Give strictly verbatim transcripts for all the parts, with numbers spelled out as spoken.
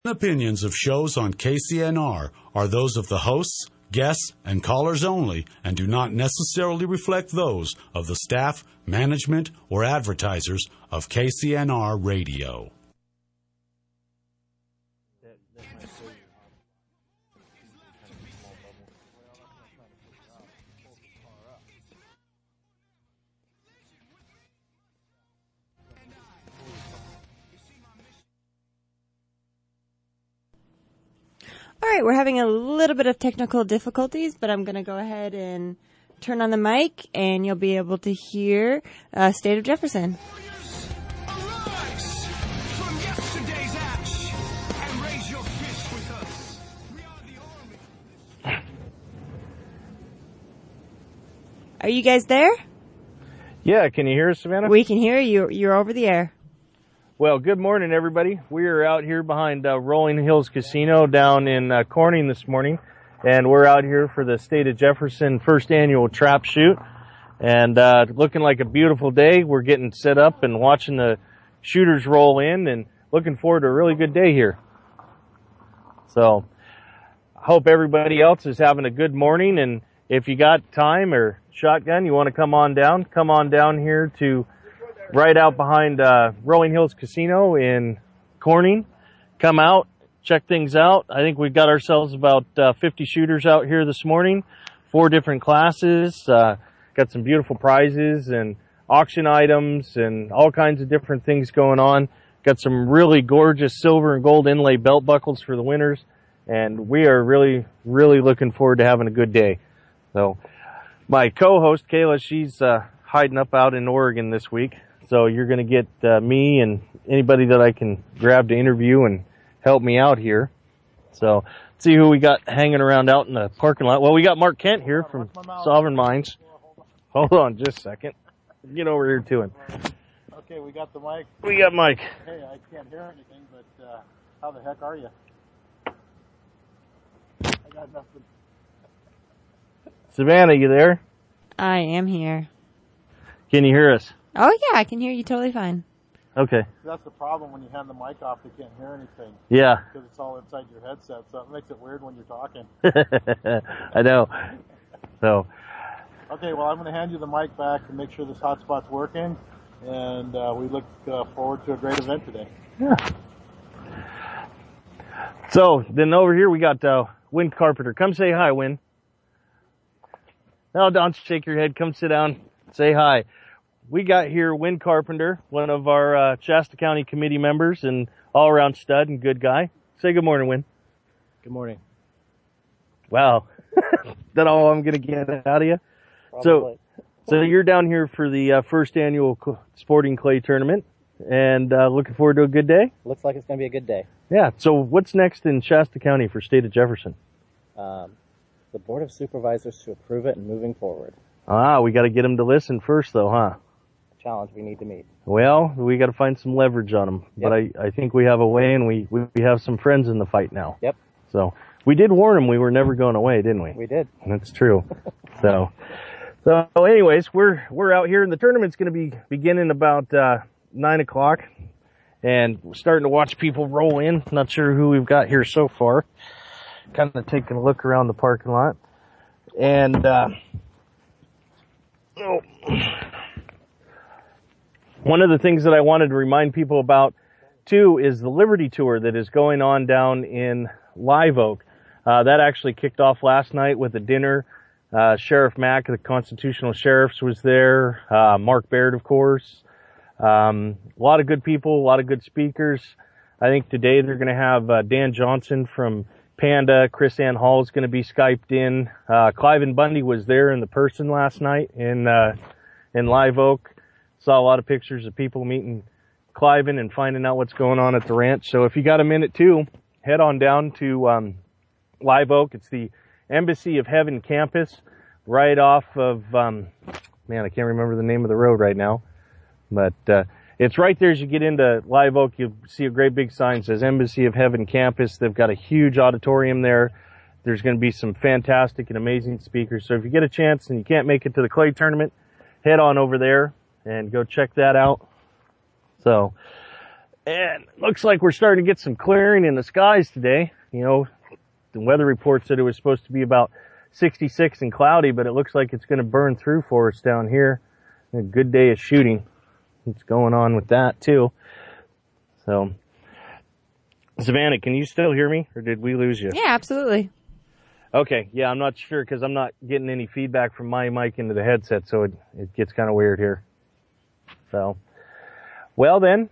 Opinions of shows on K C N R are those of the hosts, guests, and callers only and do not necessarily reflect those of the staff, management, or advertisers of K C N R Radio. All right, we're having a little bit of technical difficulties, but I'm going to go ahead and turn on the mic, and you'll be able to hear uh, State of Jefferson. Are you guys there? Yeah, can you hear us, Savannah? We can hear you. You're over the air. Well, good morning, everybody. We are out here behind uh, Rolling Hills Casino down in uh, Corning this morning, and we're out here for the State of Jefferson first annual trap shoot, and uh, looking like a beautiful day. We're getting set up and watching the shooters roll in, and looking forward to a really good day here. So, I hope everybody else is having a good morning, and if you got time or shotgun, you want to come on down, come on down here to right out behind uh, Rolling Hills Casino in Corning. Come out, check things out. I think we've got ourselves about uh, fifty shooters out here this morning, four different classes. Uh, got some beautiful prizes and auction items and all kinds of different things going on. Got some really gorgeous silver and gold inlay belt buckles for the winners, and we are really, really looking forward to having a good day. So my co-host, Kayla, she's uh, hiding up out in Oregon this week. So you're going to get uh, me and anybody that I can grab to interview and help me out here. So let's see who we got hanging around out in the parking lot. Well, we got Mark Kent here from Sovereign Mines. Hold on just a second. Get over here to him. Okay, we got the mic. We got Mike. Hey, I can't hear anything, but uh, how the heck are you? I got nothing. Savannah, you there? I am here. Can you hear us? Oh, yeah, I can hear you totally fine. Okay. That's the problem when you hand the mic off, they can't hear anything. Yeah. Because it's all inside your headset, so it makes it weird when you're talking. I know. So. Okay, well, I'm going to hand you the mic back and make sure this hotspot's working, and uh, we look uh, forward to a great event today. Yeah. So, then over here we got uh, Win Carpenter. Come say hi, Win. Now, don't shake your head. Come sit down. Say hi. We got here Win Carpenter, one of our uh, Shasta County committee members and all-around stud and good guy. Say good morning, Win. Good morning. Wow. That all I'm going to get out of you? Probably. So, so you're down here for the uh, first annual Sporting Clay Tournament and uh, looking forward to a good day? Looks like it's going to be a good day. Yeah. So what's next in Shasta County for State of Jefferson? Um, the Board of Supervisors to approve it and moving forward. Ah, we got to get them to listen first, though, huh? Challenge we need to meet. Well, we got to find some leverage on them. Yep. But I, I think we have a way, and we, we have some friends in the fight now. Yep. So we did warn them we were never going away, didn't we? We did. That's true. so, so anyways, we're we're out here, and the tournament's going to be beginning about uh, nine o'clock, and we're starting to watch people roll in. Not sure who we've got here so far. Kind of taking a look around the parking lot, and uh, oh. One of the things that I wanted to remind people about, too, is the Liberty Tour that is going on down in Live Oak. Uh, that actually kicked off last night with a dinner. Uh, Sheriff Mack, the Constitutional Sheriffs, was there. Uh, Mark Baird, of course. Um, a lot of good people, a lot of good speakers. I think today they're going to have uh, Dan Johnson from Panda. Chris Ann Hall is going to be Skyped in. Uh, Cliven Bundy was there in the person last night in uh, in Live Oak. Saw a lot of pictures of people meeting Cliven and finding out what's going on at the ranch. So if you got a minute too, head on down to um, Live Oak. It's the Embassy of Heaven campus right off of, um, man, I can't remember the name of the road right now. But uh, it's right there as you get into Live Oak. You'll see a great big sign that says Embassy of Heaven campus. They've got a huge auditorium there. There's going to be some fantastic and amazing speakers. So if you get a chance and you can't make it to the clay tournament, head on over there and go check that out. So, And it looks like we're starting to get some clearing in the skies today. You know, the weather report said it was supposed to be about sixty-six and cloudy, but it looks like it's going to burn through for us down here. A good day of shooting. What's going on with that too? So, Savannah, can you still hear me, or did we lose you? Yeah, absolutely. Okay, yeah, I'm not sure because I'm not getting any feedback from my mic into the headset, so it, it gets kind of weird here. So, well then,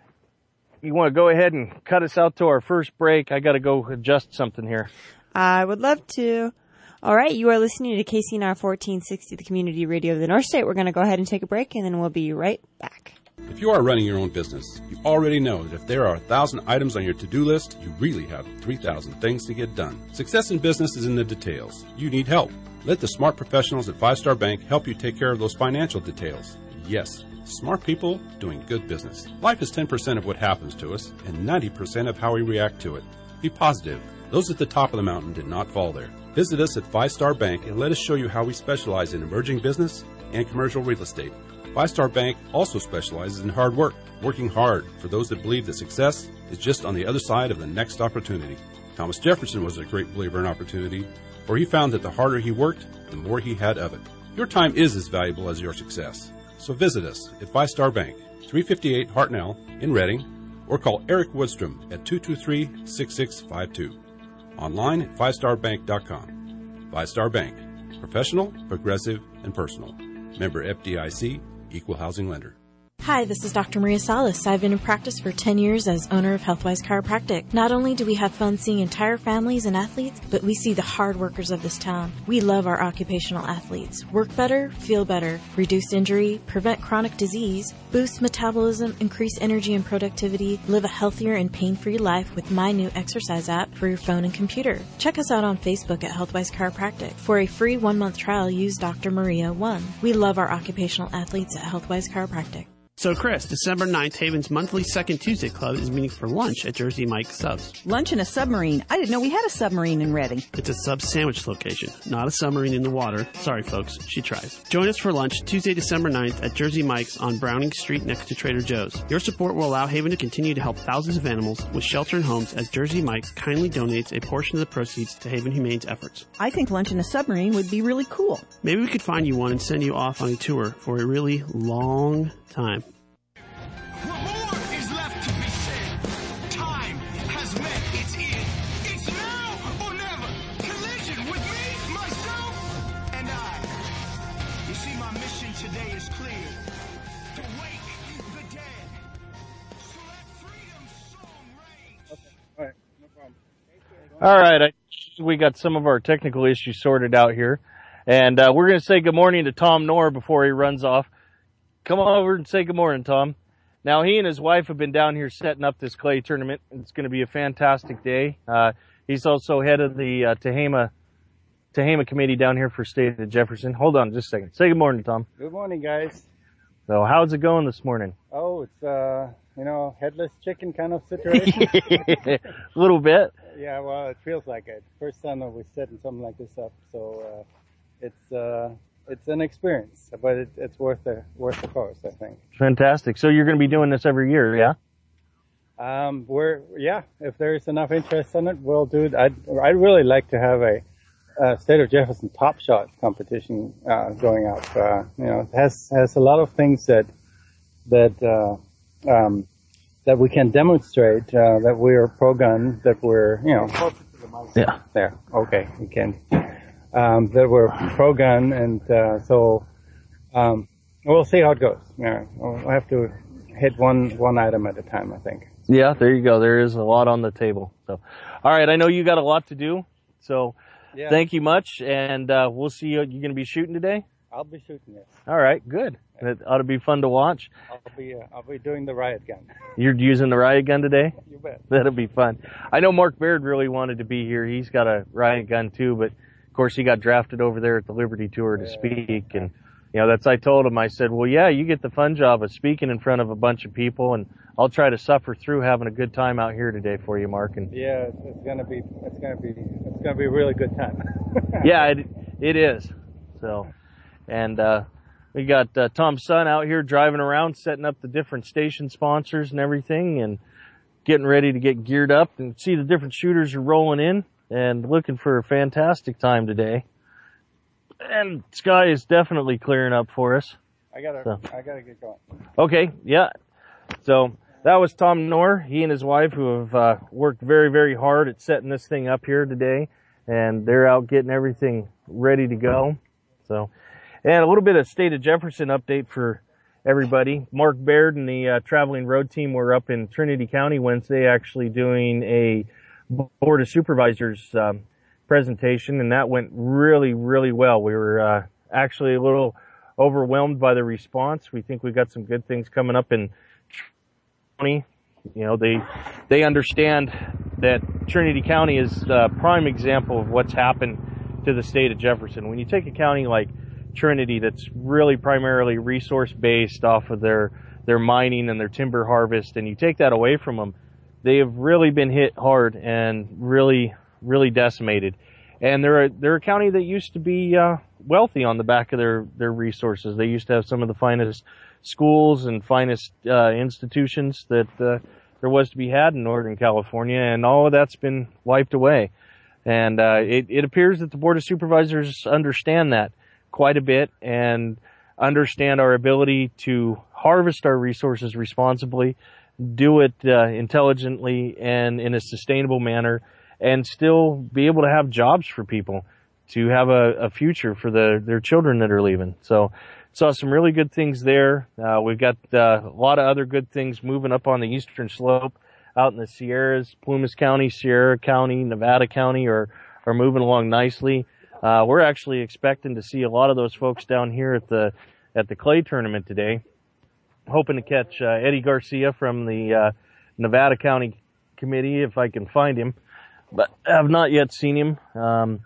you want to go ahead and cut us out to our first break? I got to go adjust something here. I would love to. All right, you are listening to K C N R fourteen sixty, the community radio of the North State. We're going to go ahead and take a break, and then we'll be right back. If you are running your own business, you already know that if there are a thousand items on your to-do list, you really have three thousand things to get done. Success in business is in the details. You need help. Let the smart professionals at Five Star Bank help you take care of those financial details. Yes, smart people doing good business. Life is ten percent of what happens to us and ninety percent of how we react to it. Be positive. Those at the top of the mountain did not fall there. Visit us at Five Star Bank and let us show you how we specialize in emerging business and commercial real estate. Five Star Bank also specializes in hard work, working hard for those that believe that success is just on the other side of the next opportunity. Thomas Jefferson was a great believer in opportunity, for he found that the harder he worked, the more he had of it. Your time is as valuable as your success. So visit us at Five Star Bank, three fifty-eight Hartnell in Reading, or call Eric Woodstrom at two two three, six six five two. Online at five star bank dot com. Five Star Bank. Professional, progressive, and personal. Member F D I C, Equal Housing Lender. Hi, this is Doctor Maria Salas. I've been in practice for ten years as owner of Healthwise Chiropractic. Not only do we have fun seeing entire families and athletes, but we see the hard workers of this town. We love our occupational athletes. Work better, feel better, reduce injury, prevent chronic disease, boost metabolism, increase energy and productivity, live a healthier and pain-free life with my new exercise app for your phone and computer. Check us out on Facebook at Healthwise Chiropractic. For a free one-month trial, use Doctor Maria one. We love our occupational athletes at Healthwise Chiropractic. So, Chris, December ninth, Haven's monthly Second Tuesday Club is meeting for lunch at Jersey Mike's Subs. Lunch in a submarine? I didn't know we had a submarine in Reading. It's a sub sandwich location, not a submarine in the water. Sorry, folks, she tries. Join us for lunch Tuesday, December ninth at Jersey Mike's on Browning Street next to Trader Joe's. Your support will allow Haven to continue to help thousands of animals with shelter and homes as Jersey Mike's kindly donates a portion of the proceeds to Haven Humane's efforts. I think lunch in a submarine would be really cool. Maybe we could find you one and send you off on a tour for a really long time. What more is left to be said? Time has met its end. It's now or never. Collision with me, myself, and I. You see, my mission today is clear. To wake the dead. So let freedom's song ring. Okay. All right. No problem. All right. I, we got some of our technical issues sorted out here. And uh, we're going to say good morning to Tom Knorr before he runs off. Come on over and say good morning, Tom. Now, he and his wife have been down here setting up this clay tournament. It's going to be a fantastic day. Uh, he's also head of the uh, Tehama, Tehama committee down here for State of Jefferson. Hold on just a second. Say good morning, Tom. Good morning, guys. So, how's it going this morning? Oh, it's, uh, you know, headless chicken kind of situation. A little bit. Yeah, well, it feels like it. First time that we're setting something like this up. So, uh, it's, uh, it's an experience, but it, it's worth the, worth the cost, I think. Fantastic. So you're going to be doing this every year, yeah? Um, we're, yeah, if there's enough interest in it, we'll do it. I'd, I'd really like to have a, a State of Jefferson Top Shot competition, uh, going up. Uh, you know, it has, has a lot of things that, that, uh, um, that we can demonstrate, uh, that we're pro-gun, that we're, you know. Yeah. There. Okay. We can. Um, that we're pro-gun, and uh, so um, we'll see how it goes. Yeah, we'll have to hit one one item at a time, I think. Yeah, there you go. There is a lot on the table. So, all right, I know you got a lot to do, so yeah. Thank you much, and uh, we'll see you. You going to be shooting today? I'll be shooting, yes. All right, good. It ought to be fun to watch. I'll be uh, I'll be doing the riot gun. You're using the riot gun today? You bet. That'll be fun. I know Mark Baird really wanted to be here. He's got a riot gun too, but of course he got drafted over there at the Liberty Tour to yeah. speak, and you know that's I told him. I said, well, yeah, you get the fun job of speaking in front of a bunch of people, and I'll try to suffer through having a good time out here today for you, Mark. And yeah, it's, it's gonna be it's gonna be it's gonna be a really good time. Yeah, it it is. So, and uh, We got uh, Tom's son out here driving around, setting up the different station sponsors and everything, and getting ready to get geared up and see the different shooters are rolling in and looking for a fantastic time today. And sky is definitely clearing up for us. I gotta, so. I gotta get going. Okay, yeah. So that was Tom Knorr, he and his wife, who have uh, worked very, very hard at setting this thing up here today, and they're out getting everything ready to go. So, and a little bit of State of Jefferson update for everybody. Mark Baird and the uh, traveling road team were up in Trinity County Wednesday, actually doing a Board of Supervisors um, presentation, and that went really, really well. We were uh, actually a little overwhelmed by the response. We think we got some good things coming up in Trinity. You know, they they understand that Trinity County is a prime example of what's happened to the state of Jefferson. When you take a county like Trinity that's really primarily resource based off of their their mining and their timber harvest, and you take that away from them, they have really been hit hard and really, really decimated. And they're a, they're a county that used to be uh, wealthy on the back of their, their resources. They used to have some of the finest schools and finest uh, institutions that uh, there was to be had in Northern California, and all of that's been wiped away. And uh, it, it appears that the Board of Supervisors understand that quite a bit and understand our ability to harvest our resources responsibly, do it uh, intelligently and in a sustainable manner, and still be able to have jobs for people, to have a, a future for the, their children that are leaving. So saw some really good things there. Uh, we've got uh, a lot of other good things moving up on the eastern slope out in the Sierras. Plumas County, Sierra County, Nevada County are, are moving along nicely. Uh, we're actually expecting to see a lot of those folks down here at the at the clay tournament today. Hoping to catch uh, Eddie Garcia from the uh, Nevada County Committee if I can find him, but I have not yet seen him. Um,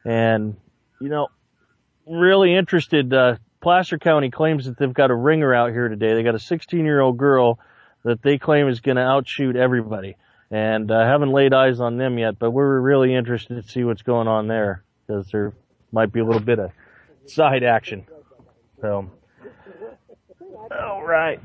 and you know, really interested. Uh, Placer County claims that they've got a ringer out here today. They got a sixteen-year-old girl that they claim is going to outshoot everybody, and I uh, haven't laid eyes on them yet. But we're really interested to see what's going on there, because there might be a little bit of side action. So, all right.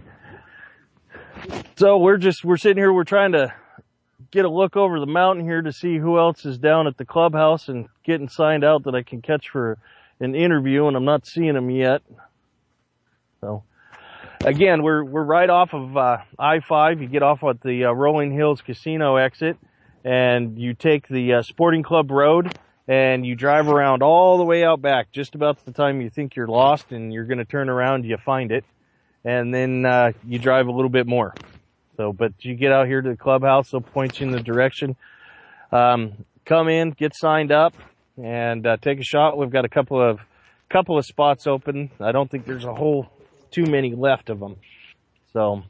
So we're just, we're sitting here, we're trying to get a look over the mountain here to see who else is down at the clubhouse and getting signed out that I can catch for an interview, and I'm not seeing them yet. So, again, we're, we're right off of uh, I five. You get off at the uh, Rolling Hills Casino exit, and you take the uh, Sporting Club Road, and you drive around all the way out back. Just about the time you think you're lost and you're going to turn around, you find it. And then uh, you drive a little bit more. So, but you get out here to the clubhouse, they'll point you in the direction. Um, come in, get signed up, and uh, take a shot. We've got a couple of couple of spots open. I don't think there's a whole too many left of them. So,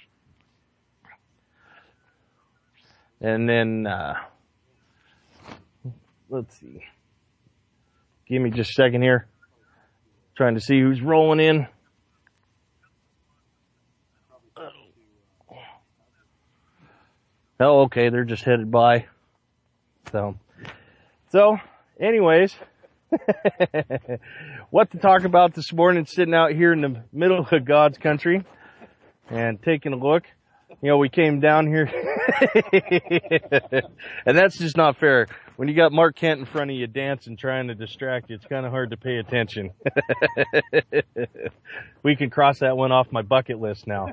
and then uh, let's see. Give me just a second here. Trying to see who's rolling in. Oh, okay, they're just headed by. So, so, anyways, what to talk about this morning, sitting out here in the middle of God's country and taking a look. You know, we came down here, and that's just not fair. When you got Mark Kent in front of you dancing, trying to distract you, it's kind of hard to pay attention. We can cross that one off my bucket list now.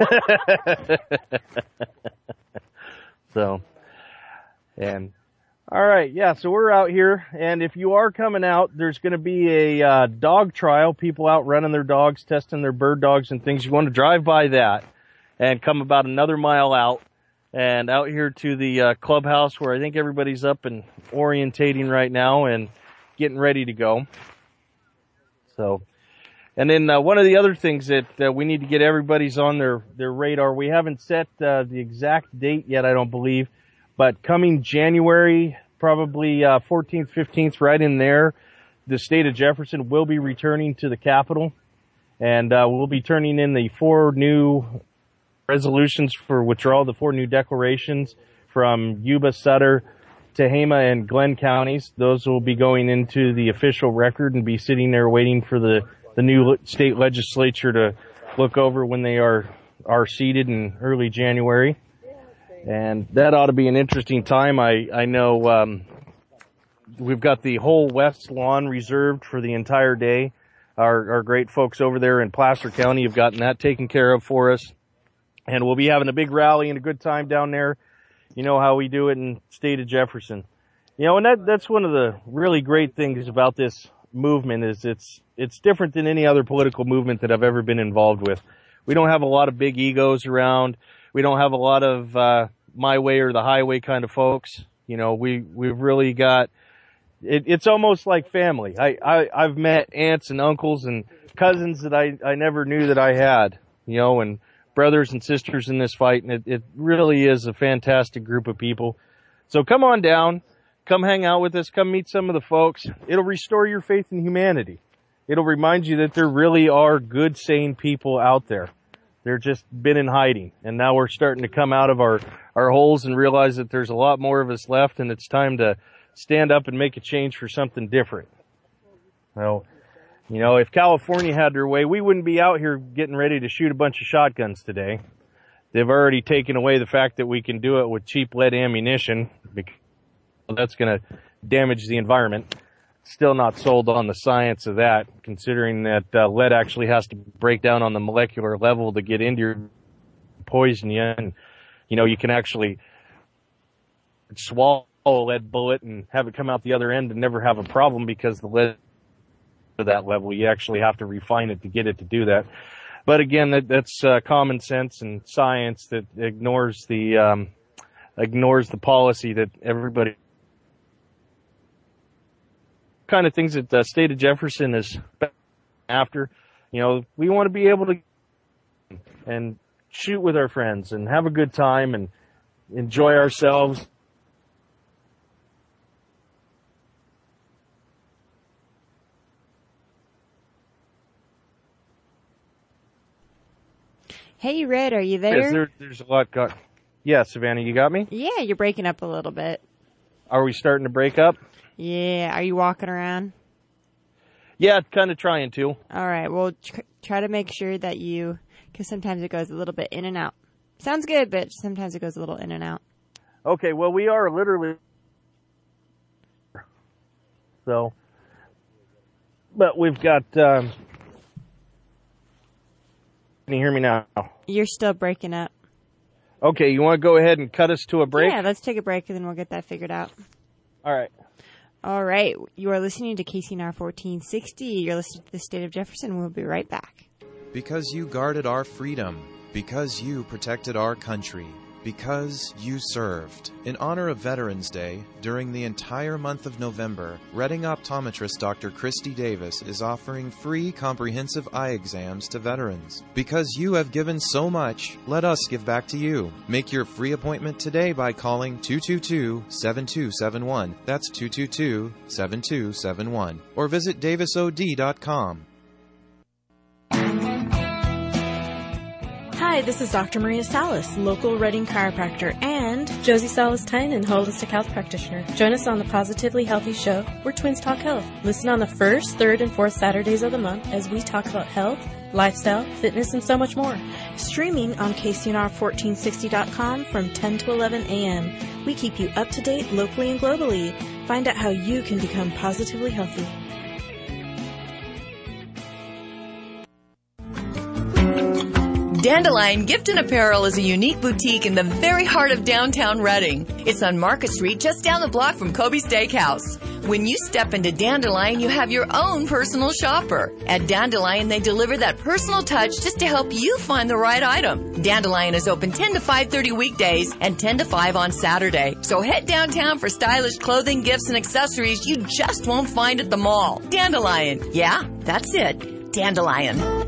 So, and, all right, yeah, so we're out here, and if you are coming out, there's going to be a uh, dog trial, people out running their dogs, testing their bird dogs and things. You want to drive by that and come about another mile out, and out here to the uh, clubhouse where I think everybody's up and orientating right now and getting ready to go. So, and then uh, one of the other things that uh, we need to get everybody's on their, their radar, we haven't set uh, the exact date yet, I don't believe, but coming January, probably uh, fourteenth, fifteenth, right in there, the state of Jefferson will be returning to the Capitol, and uh, we'll be turning in the four new resolutions for withdrawal, the four new declarations from Yuba, Sutter, Tehama, and Glenn counties. Those will be going into the official record and be sitting there waiting for the the new state legislature to look over when they are, are seated in early January. And that ought to be an interesting time. I, I know, um, we've got the whole west lawn reserved for the entire day. Our, our great folks over there in Placer County have gotten that taken care of for us. And we'll be having a big rally and a good time down there. You know how we do it in the state of Jefferson. You know, and that, that's one of the really great things about this movement is it's, it's different than any other political movement that I've ever been involved with. We don't have a lot of big egos around. We don't have a lot of, uh, my way or the highway kind of folks. You know, we, we've really got, it, it's almost like family. I, I, I've met aunts and uncles and cousins that I, I never knew that I had, you know, and brothers and sisters in this fight, and it, it really is a fantastic group of people. So come on down, come hang out with us, come meet some of the folks. It'll restore your faith in humanity. It'll remind you that there really are good, sane people out there. They're just been in hiding, and now we're starting to come out of our, our holes and realize that there's a lot more of us left, and it's time to stand up and make a change for something different. Well, you know, if California had their way, we wouldn't be out here getting ready to shoot a bunch of shotguns today. They've already taken away the fact that we can do it with cheap lead ammunition, because that's going to damage the environment. Still not sold on the science of that, considering that uh, lead actually has to break down on the molecular level to get into your poison you. And, you know, you can actually swallow a lead bullet and have it come out the other end and never have a problem because the lead to that level. You actually have to refine it to get it to do that. But again, that, that's uh, common sense and science that ignores the um, ignores the policy that everybody kind of things that the state of Jefferson is after. You know, we want to be able to and shoot with our friends and have a good time and enjoy ourselves. Hey, Red, are you there? Yes, there, there's a lot got. Yeah, Savannah, you got me? Yeah, you're breaking up a little bit. Are we starting to break up? Yeah, are you walking around? Yeah, kind of trying to. All right, well, tr- try to make sure that you, because sometimes it goes a little bit in and out. Sounds good, but sometimes it goes a little in and out. Okay, well, we are literally, so, but we've got, um, can you hear me now? You're still breaking up. Okay, you want to go ahead and cut us to a break? Yeah, let's take a break and then we'll get that figured out. All right. All right. You are listening to K C N R fourteen sixty. You're listening to the State of Jefferson. We'll be right back. Because you guarded our freedom. Because you protected our country. Because you served. In honor of Veterans Day, during the entire month of November, Reading optometrist Doctor Christy Davis is offering free comprehensive eye exams to veterans. Because you have given so much, let us give back to you. Make your free appointment today by calling two two two, seven two seven one. That's two two two, seven two seven one. Or visit davis o d dot com. Hi, this is Doctor Maria Salas, local Reading chiropractor, and Josie Salas-Tynan, holistic health practitioner. Join us on the Positively Healthy Show, where twins talk health. Listen on the first, third, and fourth Saturdays of the month as we talk about health, lifestyle, fitness, and so much more. Streaming on K C N R fourteen sixty dot com from ten to eleven a.m. We keep you up to date locally and globally. Find out how you can become positively healthy. Dandelion Gift and Apparel is a unique boutique in the very heart of downtown Reading. It's on Market Street, just down the block from Kobe Steakhouse. When you step into Dandelion, you have your own personal shopper. At Dandelion, they deliver that personal touch just to help you find the right item. Dandelion is open ten to five thirty weekdays and ten to five on Saturday. So head downtown for stylish clothing, gifts, and accessories you just won't find at the mall. Dandelion. Yeah, that's it. Dandelion.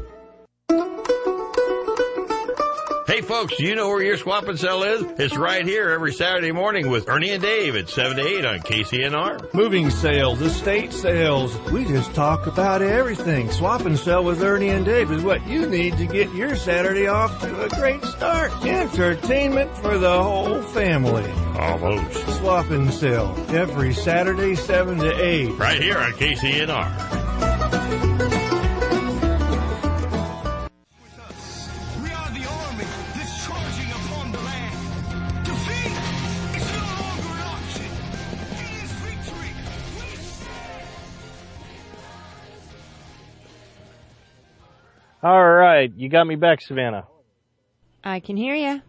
Hey folks, do you know where your swap and sell is? It's right here every Saturday morning with Ernie and Dave at seven to eight on K C N R. Moving sales, estate sales, we just talk about everything. Swap and sell with Ernie and Dave is what you need to get your Saturday off to a great start. Entertainment for the whole family. Almost. Swap and sell every Saturday seven to eight. Right here on K C N R. All right, you got me back, Savannah. I can hear you.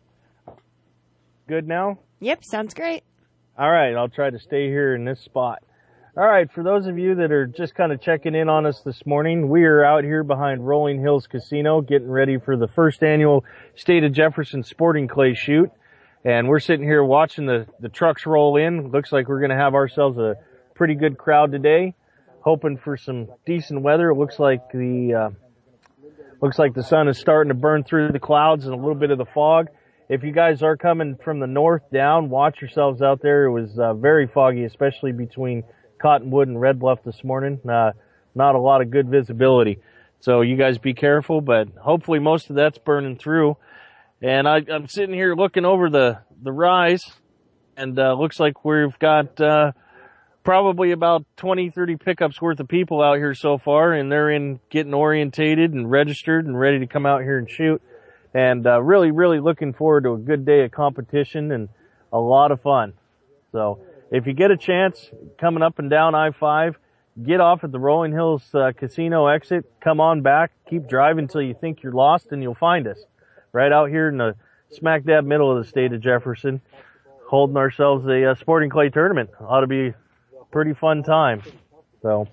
Good now? Yep, sounds great. All right, I'll try to stay here in this spot. All right, for those of you that are just kind of checking in on us this morning, we are out here behind Rolling Hills Casino getting ready for the first annual State of Jefferson Sporting Clay Shoot. And we're sitting here watching the, the trucks roll in. Looks like we're going to have ourselves a pretty good crowd today. Hoping for some decent weather. It looks like the, uh, looks like the sun is starting to burn through the clouds and a little bit of the fog. If you guys are coming from the north down, watch yourselves out there. It was uh, very foggy, especially between Cottonwood and Red Bluff this morning. Uh, not a lot of good visibility. So you guys be careful, but hopefully most of that's burning through. And I, I'm sitting here looking over the, the rise, and uh, looks like we've got uh, probably about twenty, thirty pickups worth of people out here so far, and they're in getting orientated and registered and ready to come out here and shoot. And uh, really, really looking forward to a good day of competition and a lot of fun. So if you get a chance, coming up and down I five, get off at the Rolling Hills uh, Casino exit, come on back, keep driving until you think you're lost, and you'll find us. Right out here in the smack dab middle of the state of Jefferson, holding ourselves a uh, sporting clay tournament. Ought to be a pretty fun time. So,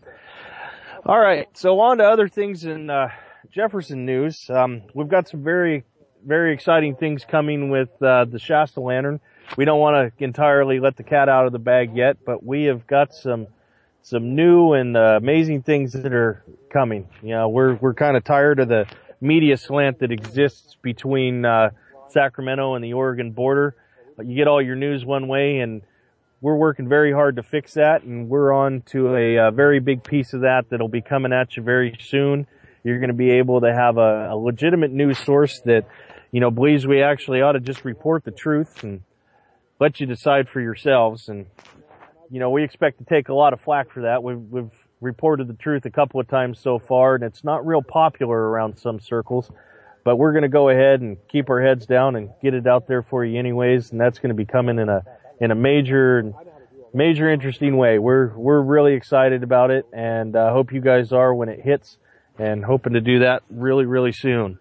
all right. So on to other things in uh, Jefferson news. Um, we've got some very, very exciting things coming with uh, the Shasta Lantern. We don't want to entirely let the cat out of the bag yet, but we have got some some new and uh, amazing things that are coming. You know, we're we're kind of tired of the media slant that exists between uh, Sacramento and the Oregon border. You get all your news one way, and we're working very hard to fix that, and we're on to a, a very big piece of that that'll be coming at you very soon. You're going to be able to have a, a legitimate news source that, you know, believes we actually ought to just report the truth and let you decide for yourselves. And, you know, we expect to take a lot of flack for that. We've, we've reported the truth a couple of times so far, and it's not real popular around some circles, but we're going to go ahead and keep our heads down and get it out there for you anyways, and that's going to be coming in a in a major major interesting way. We're we're really excited about it, and I uh, hope you guys are when it hits, and hoping to do that really really soon.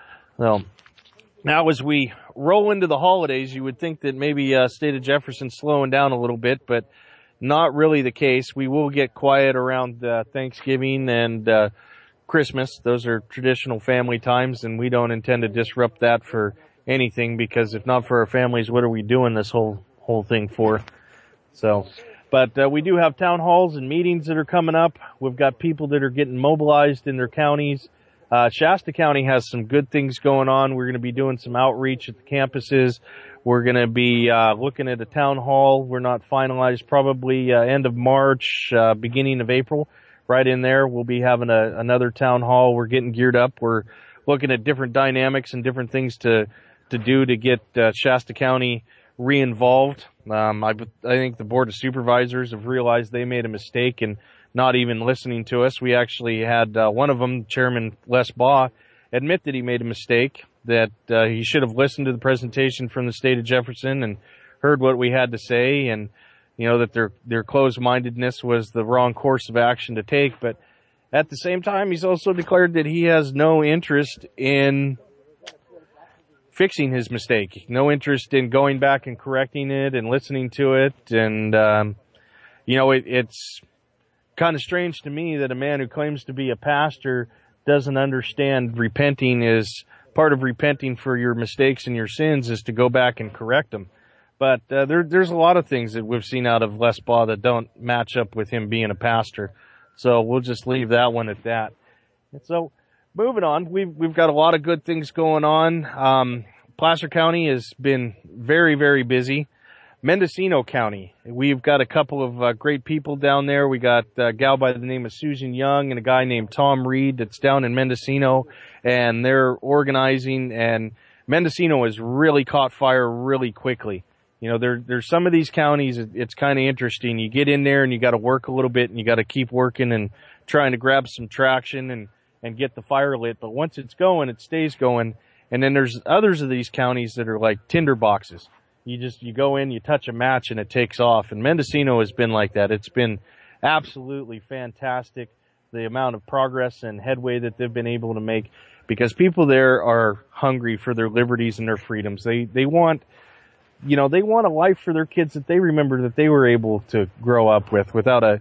So now as we roll into the holidays, you would think that maybe uh, State of Jefferson's slowing down a little bit, but not really the case. We will get quiet around uh, Thanksgiving and uh, Christmas. Those are traditional family times, and we don't intend to disrupt that for anything, because if not for our families, what are we doing this whole whole thing for? So, but uh, we do have town halls and meetings that are coming up. We've got people that are getting mobilized in their counties. Uh, Shasta County has some good things going on. We're going to be doing some outreach at the campuses. We're going to be uh, looking at a town hall. We're not finalized, probably uh, end of March, uh, beginning of April. Right in there, we'll be having a, another town hall. We're getting geared up. We're looking at different dynamics and different things to to do to get uh, Shasta County re-involved. Um, I, I think the Board of Supervisors have realized they made a mistake in not even listening to us. We actually had uh, one of them, Chairman Les Baugh, admit that he made a mistake, that uh, he should have listened to the presentation from the state of Jefferson and heard what we had to say, and you know that their their closed-mindedness was the wrong course of action to take. But at the same time, he's also declared that he has no interest in fixing his mistake, no interest in going back and correcting it and listening to it. And um, you know, it, it's kind of strange to me that a man who claims to be a pastor doesn't understand repenting is part of repenting for your mistakes and your sins is to go back and correct them. But uh, there, there's a lot of things that we've seen out of Les Baugh that don't match up with him being a pastor. So we'll just leave that one at that. And so moving on, we've, we've got a lot of good things going on. Um, Placer County has been very, very busy. Mendocino County, we've got a couple of uh, great people down there. We got a gal by the name of Susan Young and a guy named Tom Reed that's down in Mendocino, and they're organizing, and Mendocino has really caught fire really quickly. You know, there, there's some of these counties, it's kind of interesting. You get in there and you got to work a little bit and you got to keep working and trying to grab some traction and, and get the fire lit. But once it's going, it stays going. And then there's others of these counties that are like tinder boxes. You just, you go in, you touch a match and it takes off. And Mendocino has been like that. It's been absolutely fantastic. the amount of progress and headway that they've been able to make, because people there are hungry for their liberties and their freedoms. They they want, you know, they want a life for their kids that they remember that they were able to grow up with, without a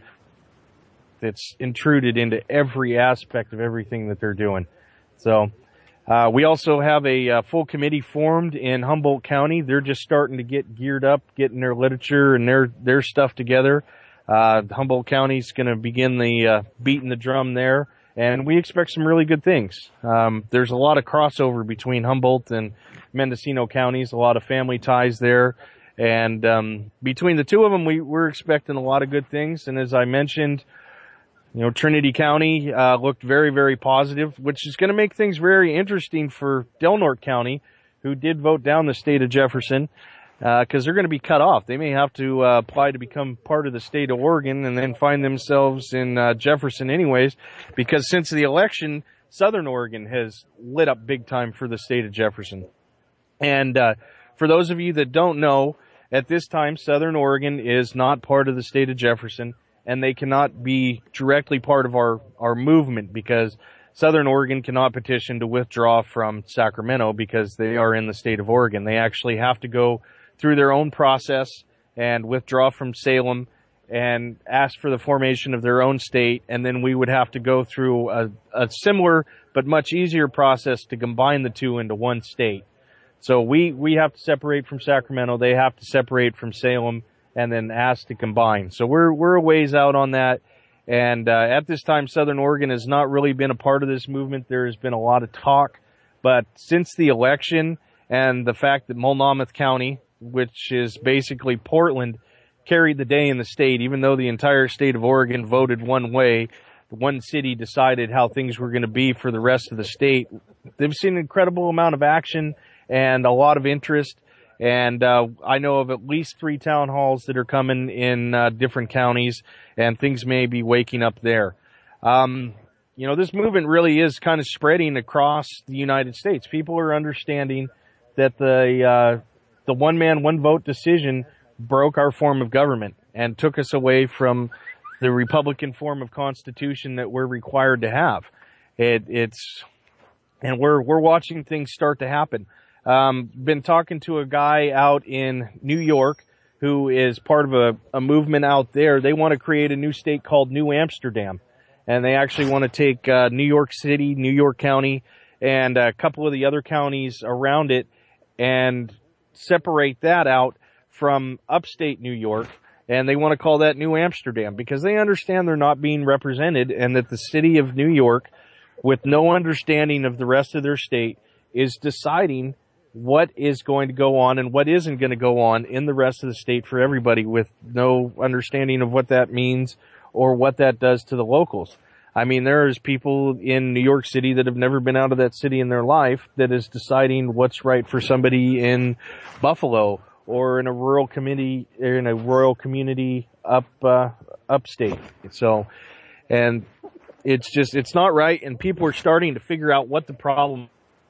that's intruded into every aspect of everything that they're doing. So uh, we also have a uh, full committee formed in Humboldt County. They're just starting to get geared up, getting their literature and their their stuff together. Uh, Humboldt County's going to begin the uh, beating the drum there, and we expect some really good things. Um, there's a lot of crossover between Humboldt and Mendocino counties, a lot of family ties there, and um, between the two of them, we, we're expecting a lot of good things. And as I mentioned, you know, Trinity County uh, looked very, very positive, which is going to make things very interesting for Del Norte County, who did vote down the state of Jefferson. Because uh, they're going to be cut off. They may have to uh, apply to become part of the state of Oregon and then find themselves in uh, Jefferson anyways, because since the election, Southern Oregon has lit up big time for the state of Jefferson. And uh, for those of you that don't know, at this time, Southern Oregon is not part of the state of Jefferson, and they cannot be directly part of our, our movement, because Southern Oregon cannot petition to withdraw from Sacramento because they are in the state of Oregon. They actually have to go through their own process and withdraw from Salem and ask for the formation of their own state, and then we would have to go through a, a similar but much easier process to combine the two into one state. So we, we have to separate from Sacramento, they have to separate from Salem, and then ask to combine. So we're we're a ways out on that, and uh, at this time, Southern Oregon has not really been a part of this movement. There has been a lot of talk, but since the election and the fact that Multnomah County, which is basically Portland, carried the day in the state, even though the entire state of Oregon voted one way. One city decided how things were going to be for the rest of the state. They've seen an incredible amount of action and a lot of interest. And uh, I know of at least three town halls that are coming in uh, different counties, and things may be waking up there. Um, you know, this movement really is kind of spreading across the United States. People are understanding that the uh, the one-man, one-vote decision broke our form of government and took us away from the Republican form of constitution that we're required to have. It, it's, and we're, we're watching things start to happen. Um, been talking to a guy out in New York who is part of a, a movement out there. They want to create a new state called New Amsterdam. And they actually want to take, uh, New York City, New York County, and a couple of the other counties around it and separate that out from upstate New York, and they want to call that New Amsterdam because they understand they're not being represented, and that the city of New York, with no understanding of the rest of their state, is deciding what is going to go on and what isn't going to go on in the rest of the state for everybody, with no understanding of what that means or what that does to the locals. I mean, there's people in New York City that have never been out of that city in their life that is deciding what's right for somebody in Buffalo or in a rural community, in a rural community up, uh, upstate. So, and it's just, it's not right. And people are starting to figure out what the problem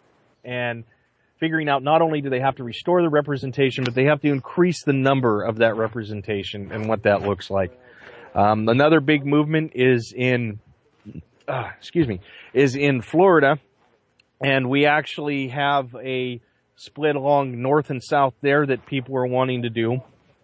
and figuring out not only do they have to restore the representation, but they have to increase the number of that representation and what that looks like. Um, another big movement is in Uh, excuse me, is in Florida, and we actually have a split along north and south there that people are wanting to do,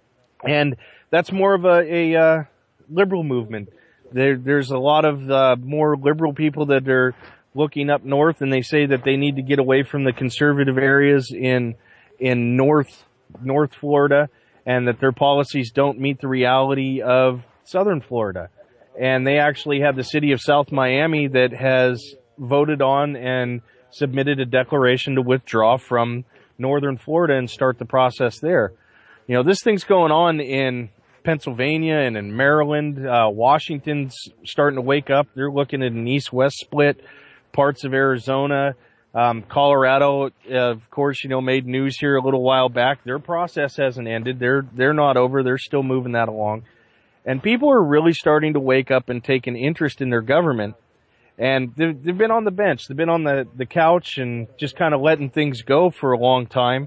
and that's more of a, a uh, liberal movement. There, there's a lot of uh, more liberal people that are looking up north, and they say that they need to get away from the conservative areas in in North North Florida, and that their policies don't meet the reality of Southern Florida. And they actually have the city of South Miami that has voted on and submitted a declaration to withdraw from northern Florida and start the process there. You know, this thing's going on in Pennsylvania and in Maryland. Uh, Washington's starting to wake up. They're looking at an east-west split. Parts of Arizona, um, Colorado, uh, of course, you know, made news here a little while back. Their process hasn't ended. They're, they're not over. They're still moving that along. And people are really starting to wake up and take an interest in their government. And they've, they've been on the bench. They've been on the, the couch and just kind of letting things go for a long time.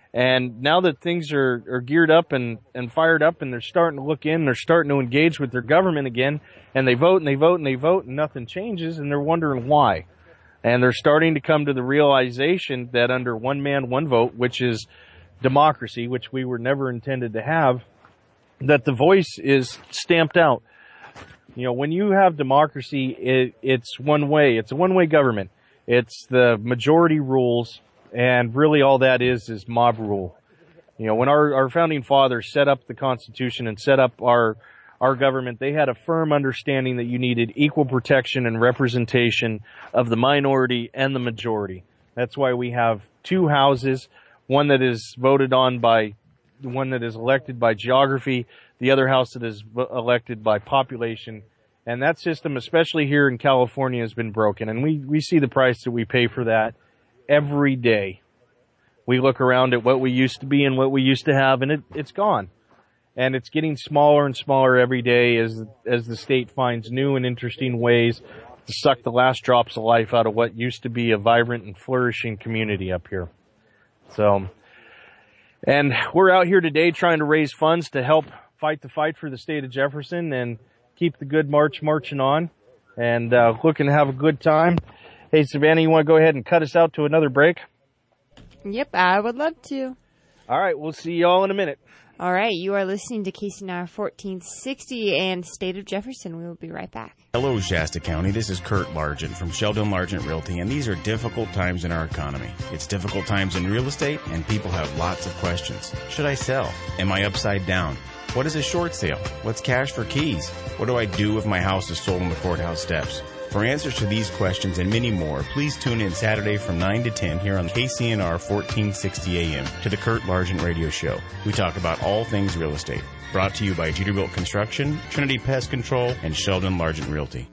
And now that things are, are geared up and, and fired up and they're starting to look in, they're starting to engage with their government again, and they vote and they vote and they vote and nothing changes, and they're wondering why. And they're starting to come to the realization that under one man, one vote, which is democracy, which we were never intended to have, that the voice is stamped out. You know, when you have democracy, it, it's one way. It's a one-way government. It's the majority rules, and really all that is is mob rule. You know, when our, our founding fathers set up the Constitution and set up our our government, they had a firm understanding that you needed equal protection and representation of the minority and the majority. That's why we have two houses, one that is voted on by, one that is elected by geography, the other house that is elected by population. And that system, especially here in California, has been broken. And we, we see the price that we pay for that every day. We look around at what we used to be and what we used to have, and it, it's gone. And it's getting smaller and smaller every day as as the state finds new and interesting ways to suck the last drops of life out of what used to be a vibrant and flourishing community up here. So, and we're out here today trying to raise funds to help fight the fight for the state of Jefferson and keep the good march marching on, and uh, looking to have a good time. Hey, Savannah, you want to go ahead and cut us out to another break? Yep, I would love to. All right, we'll see y'all in a minute. All right, you are listening to K C N R fourteen sixty and State of Jefferson. We will be right back. Hello, Shasta County. This is Kurt Largent from Sheldon Largent Realty, and these are difficult times in our economy. It's difficult times in real estate, and people have lots of questions. Should I sell? Am I upside down? What is a short sale? What's cash for keys? What do I do if my house is sold on the courthouse steps? For answers to these questions and many more, please tune in Saturday from nine to ten here on K C N R fourteen sixty A M to the Kurt Largent Radio Show. We talk about all things real estate. Brought to you by Jeterbilt Construction, Trinity Pest Control, and Sheldon Largent Realty.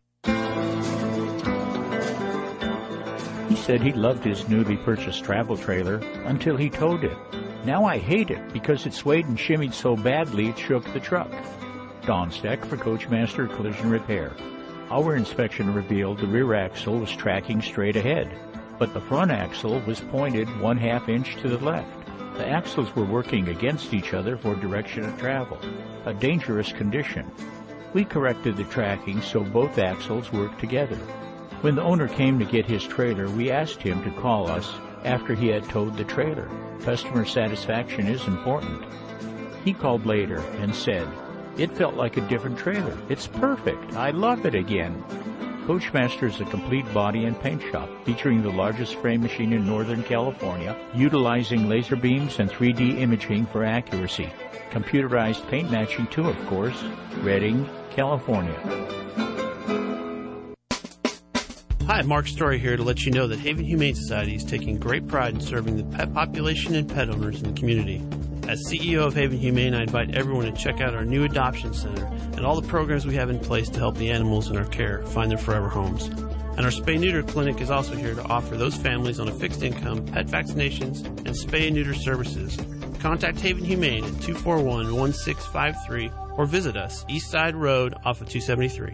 He said he loved his newly purchased travel trailer until he towed it. Now I hate it because it swayed and shimmied so badly it shook the truck. Don Steck for Coachmaster Collision Repair. Our inspection revealed the rear axle was tracking straight ahead, but the front axle was pointed one half inch to the left. The axles were working against each other for direction of travel, a dangerous condition. We corrected the tracking so both axles worked together. When the owner came to get his trailer, we asked him to call us after he had towed the trailer. Customer satisfaction is important. He called later and said, "It felt like a different trailer. It's perfect. I love it again." Coachmaster is a complete body and paint shop featuring the largest frame machine in Northern California, utilizing laser beams and three D imaging for accuracy. Computerized paint matching too, of course. Redding, California. Hi, Mark Story here to let you know that Haven Humane Society is taking great pride in serving the pet population and pet owners in the community. As C E O of Haven Humane, I invite everyone to check out our new adoption center and all the programs we have in place to help the animals in our care find their forever homes. And our spay-neuter clinic is also here to offer those families on a fixed income pet vaccinations and spay and neuter services. Contact Haven Humane at two four one, one six five three or visit us East Side Road off of two seventy-three.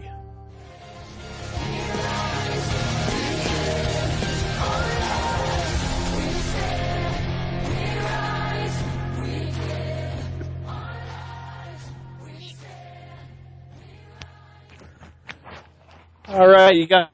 All right, you got...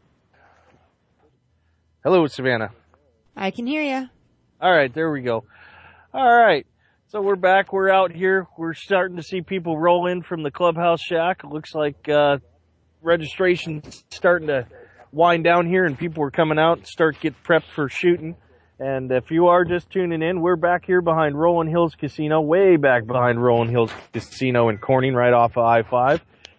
Hello, Savannah. I can hear you. All right, there we go. All right, so we're back. We're out here. We're starting to see people roll in from the Clubhouse Shack. It looks like uh, registration's starting to wind down here, and people are coming out and start get prepped for shooting. And if you are just tuning in, we're back here behind Rolling Hills Casino, way back behind Rolling Hills Casino in Corning, right off of I five.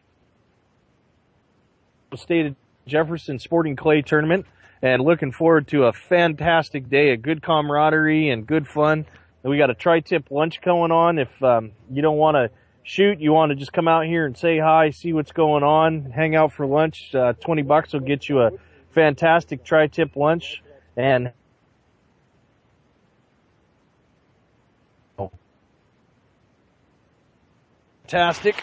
State of Jefferson Sporting Clay Tournament, and looking forward to a fantastic day, a good camaraderie and good fun. And we got a tri-tip lunch going on. If um, you don't want to shoot, you want to just come out here and say hi, see what's going on, hang out for lunch. Uh, twenty bucks will get you a fantastic tri-tip lunch. And fantastic.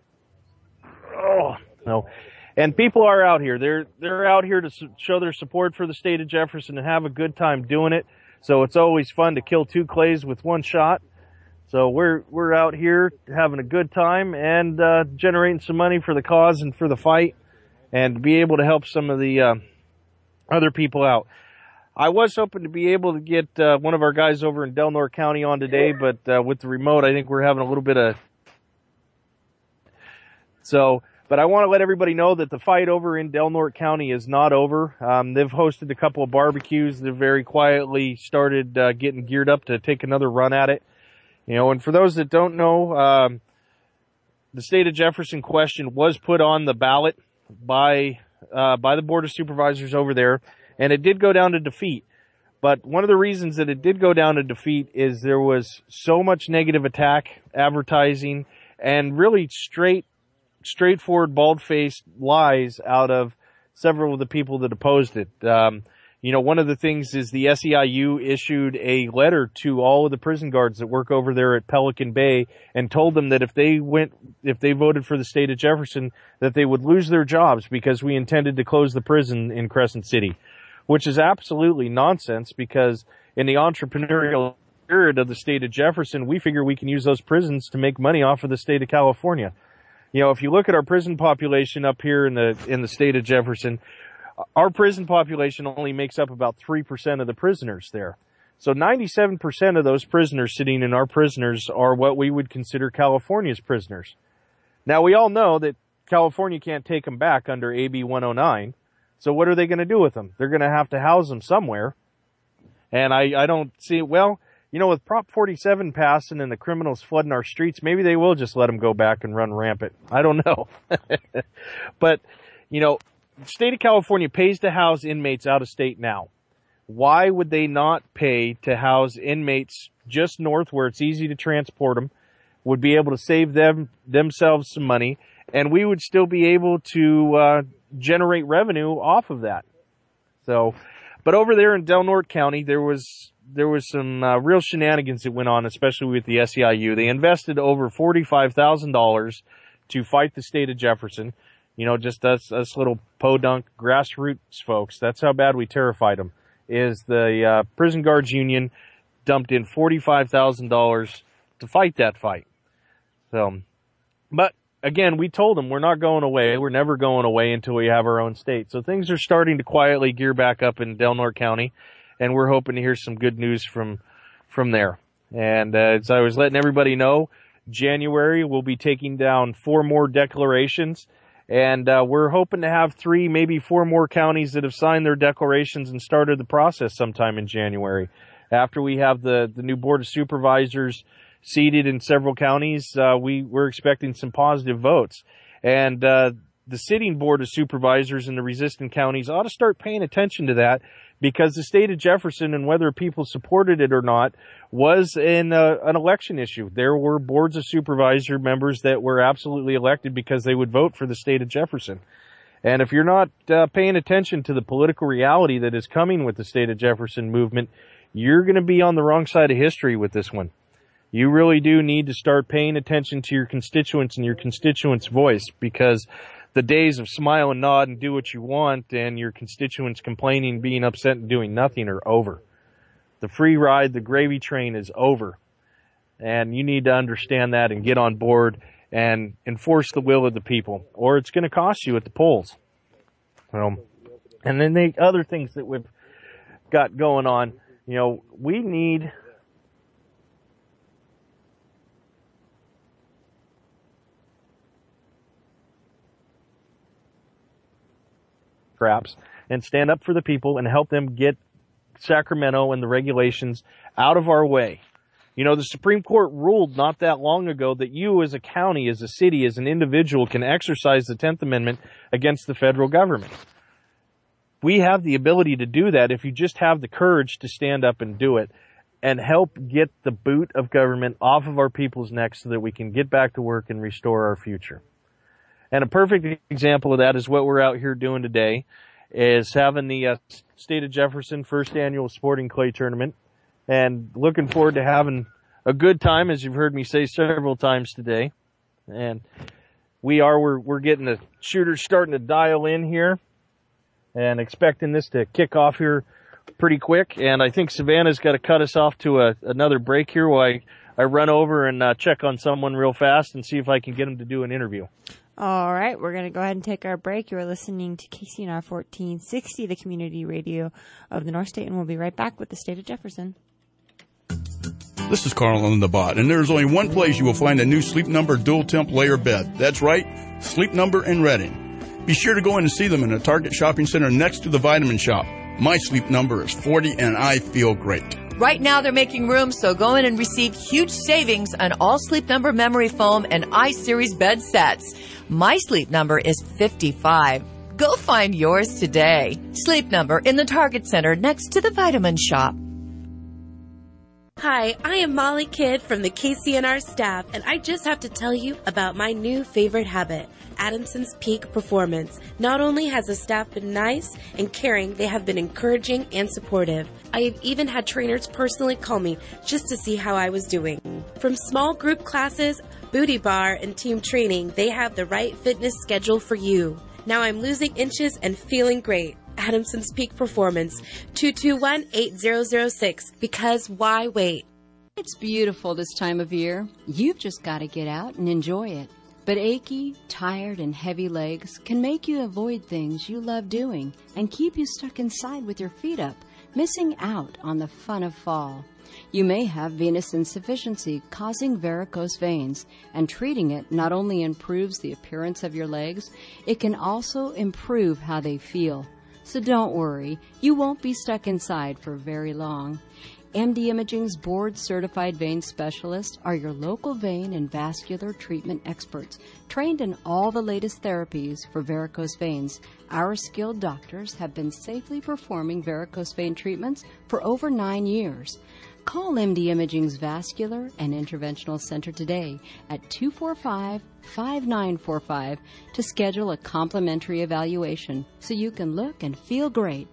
Oh no. And people are out here. They're they're out here to show their support for the state of Jefferson and have a good time doing it. So it's always fun to kill two clays with one shot. So we're we're out here having a good time and uh, generating some money for the cause and for the fight, and be able to help some of the uh, other people out. I was hoping to be able to get uh, one of our guys over in Del Norte County on today, but uh, with the remote, I think we're having a little bit of so. But I want to let everybody know that the fight over in Del Norte County is not over. Um, they've hosted a couple of barbecues. They've very quietly started uh, getting geared up to take another run at it. You know, and for those that don't know, um, the state of Jefferson question was put on the ballot by uh, by the Board of Supervisors over there, and it did go down to defeat. But one of the reasons that it did go down to defeat is there was so much negative attack, advertising, and really straight straightforward, bald-faced lies out of several of the people that opposed it. Um, you know, one of the things is the S E I U issued a letter to all of the prison guards that work over there at Pelican Bay and told them that if they went, if they voted for the state of Jefferson, that they would lose their jobs because we intended to close the prison in Crescent City, which is absolutely nonsense because in the entrepreneurial spirit of the state of Jefferson, we figure we can use those prisons to make money off of the state of California. You know, if you look at our prison population up here in the in the state of Jefferson, our prison population only makes up about three percent of the prisoners there. So ninety-seven percent of those prisoners sitting in our prisoners are what we would consider California's prisoners. Now, we all know that California can't take them back under A B one oh nine. So what are they going to do with them? They're going to have to house them somewhere. And I, I don't see, well, you know, with Prop forty-seven passing and the criminals flooding our streets, maybe they will just let them go back and run rampant. I don't know. But, you know, the state of California pays to house inmates out of state now. Why would they not pay to house inmates just north where it's easy to transport them, would be able to save them themselves some money, and we would still be able to uh, generate revenue off of that? So, but over there in Del Norte County, there was there was some uh, real shenanigans that went on, especially with the S E I U. They invested over forty-five thousand dollars to fight the state of Jefferson. You know, just us, us little podunk grassroots folks. That's how bad we terrified them. Is the uh, Prison Guards Union dumped in forty-five thousand dollars to fight that fight. So, but again, we told them we're not going away. We're never going away until we have our own state. So things are starting to quietly gear back up in Del Norte County, and we're hoping to hear some good news from from there. And uh, as I was letting everybody know, January we'll be taking down four more declarations, and uh, we're hoping to have three, maybe four more counties that have signed their declarations and started the process sometime in January. After we have the, the new Board of Supervisors seated in several counties, uh, we, we're expecting some positive votes. And uh, the sitting Board of Supervisors in the resistant counties ought to start paying attention to that, because the state of Jefferson, and whether people supported it or not, was in a, an election issue. There were boards of supervisor members that were absolutely elected because they would vote for the state of Jefferson. And if you're not uh, paying attention to the political reality that is coming with the state of Jefferson movement, you're going to be on the wrong side of history with this one. You really do need to start paying attention to your constituents and your constituents' voice, because the days of smile and nod and do what you want and your constituents complaining, being upset, and doing nothing are over. The free ride, the gravy train is over. And you need to understand that and get on board and enforce the will of the people, or it's going to cost you at the polls. Um, and then the other things that we've got going on, you know, we need scraps and stand up for the people and help them get Sacramento and the regulations out of our way. You know, the Supreme Court ruled not that long ago that you as a county, as a city, as an individual can exercise the tenth Amendment against the federal government. We have the ability to do that if you just have the courage to stand up and do it and help get the boot of government off of our people's necks so that we can get back to work and restore our future. And a perfect example of that is what we're out here doing today, is having the uh, State of Jefferson first annual Sporting Clay Tournament, and looking forward to having a good time, as you've heard me say several times today. And we are, we're, we're getting the shooters starting to dial in here and expecting this to kick off here pretty quick. And I think Savannah's got to cut us off to a, another break here while I, I run over and uh, check on someone real fast and see if I can get them to do an interview. All right, we're going to go ahead and take our break. You're listening to K C N R fourteen sixty, the community radio of the North State, and we'll be right back with the State of Jefferson. This is Carl on the Bot, and there's only one place you will find a new Sleep Number dual temp layer bed. That's right, Sleep Number in Reading. Be sure to go in and see them in the Target Shopping Center next to the Vitamin Shop. My Sleep Number is forty, and I feel great. Right now they're making room, so go in and receive huge savings on all Sleep Number memory foam and I-Series bed sets. My Sleep Number is fifty-five. Go find yours today. Sleep Number in the Target Center next to the Vitamin Shop. Hi, I am Molly Kidd from the K C N R staff, and I just have to tell you about my new favorite habit, Adamson's Peak Performance. Not only has the staff been nice and caring, they have been encouraging and supportive. I have even had trainers personally call me just to see how I was doing. From small group classes, booty bar, and team training, they have the right fitness schedule for you. Now I'm losing inches and feeling great. Adamson's Peak Performance, two two one, eight zero zero six, because why wait? It's beautiful this time of year. You've just got to get out and enjoy it. But achy, tired, and heavy legs can make you avoid things you love doing and keep you stuck inside with your feet up, missing out on the fun of fall. You may have venous insufficiency causing varicose veins, and treating it not only improves the appearance of your legs, it can also improve how they feel. So don't worry, you won't be stuck inside for very long. M D Imaging's board-certified vein specialists are your local vein and vascular treatment experts, trained in all the latest therapies for varicose veins. Our skilled doctors have been safely performing varicose vein treatments for over nine years. Call M D Imaging's Vascular and Interventional Center today at two four five, five nine four five to schedule a complimentary evaluation so you can look and feel great.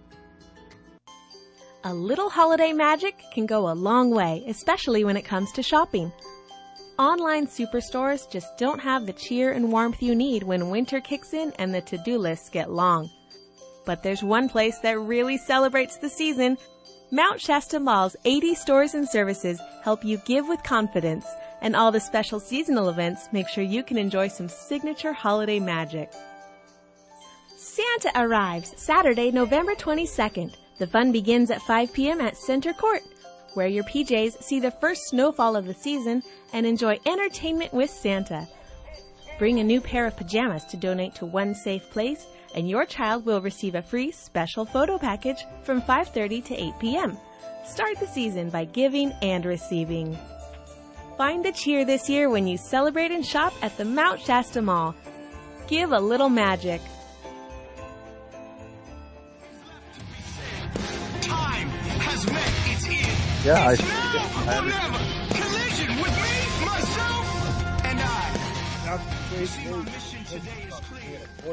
A little holiday magic can go a long way, especially when it comes to shopping. Online superstores just don't have the cheer and warmth you need when winter kicks in and the to-do lists get long. But there's one place that really celebrates the season. Mount Shasta Mall's eighty stores and services help you give with confidence, and all the special seasonal events make sure you can enjoy some signature holiday magic. Santa arrives Saturday, November twenty-second. The fun begins at five p.m. at Center Court. Wear your P Js, see the first snowfall of the season, and enjoy entertainment with Santa. Bring a new pair of pajamas to donate to One Safe Place, and your child will receive a free special photo package from five thirty to eight p.m. Start the season by giving and receiving. Find the cheer this year when you celebrate and shop at the Mount Shasta Mall. Give a little magic. Time has met its end. Yeah, I, it's now I or never. Collision with me, myself, and I. You see, my mission today is clear.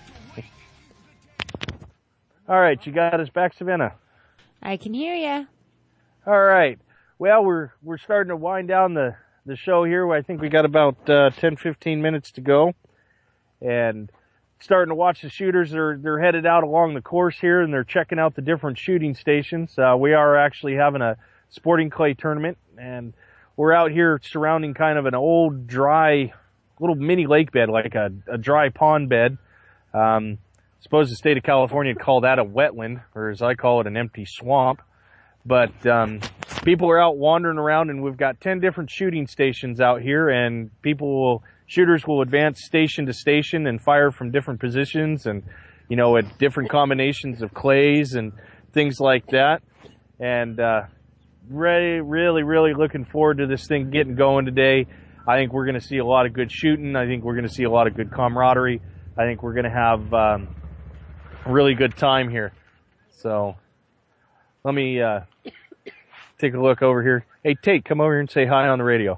All right, you got us back, Savannah. I can hear you. All right. Well, we're we're starting to wind down the, the show here. I think we got about uh, ten, fifteen minutes to go. And starting to watch the shooters. They're, they're headed out along the course here, and they're checking out the different shooting stations. Uh, we are actually having a sporting clay tournament, and we're out here surrounding kind of an old, dry, little mini lake bed, like a, a dry pond bed. Um, suppose the state of California would call that a wetland, or as I call it, an empty swamp. But um, people are out wandering around, and we've got ten different shooting stations out here, and people will, shooters will advance station to station and fire from different positions, and you know, at different combinations of clays and things like that. And uh, really, really, really looking forward to this thing getting going today. I think we're going to see a lot of good shooting. I think we're going to see a lot of good camaraderie. I think we're going to have um, a really good time here. So let me uh, take a look over here. Hey, Tate, come over here and say hi on the radio.